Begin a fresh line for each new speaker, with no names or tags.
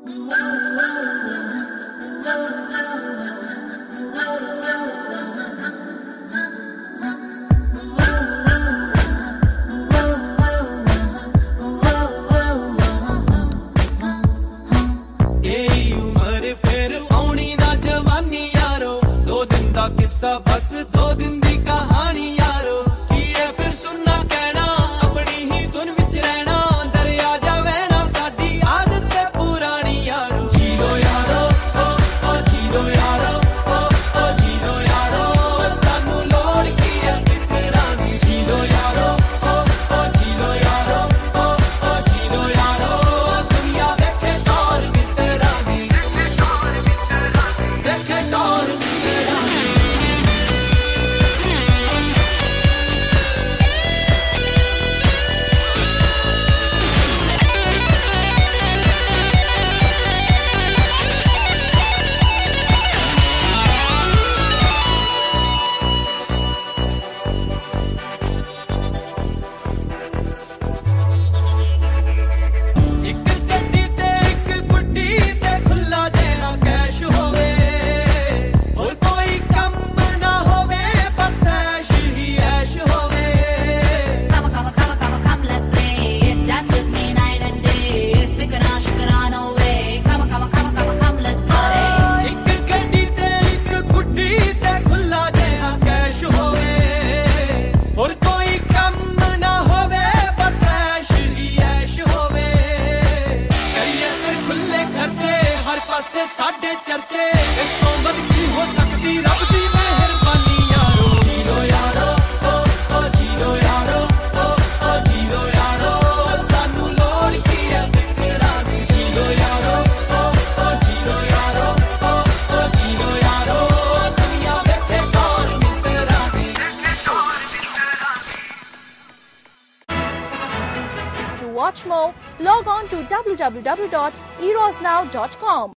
किस्सा बस 2 दिन दी कहानी यारो की है फिर सुनना कहना अपनी ही धुन विच रहना दरिया जावे ना साडी आदत है पुरानी यारो जीरो यारो ओ जीरो यारो ओ जीरो यारो सानू लोड़ की है फिकरां दी जीरो यारो ओ जीरो यारो ओ जीरो यारो दुनिया देखे टोल मित्तरां दी देखे टोल मित्तरां दी से साडे चर्चे इस तो मत की हो सकती रब दी मेहरबानी यारो जीरो यारो ओ जीरो यारो ओ जीरो यारो सानू लोड़ की है फिकरां दी जीरो यारो ओ जीरो यारो ओ जीरो यारो दुनिया देखे कौन मित्तरां दी
To watch more, log on to www.erosnow.com.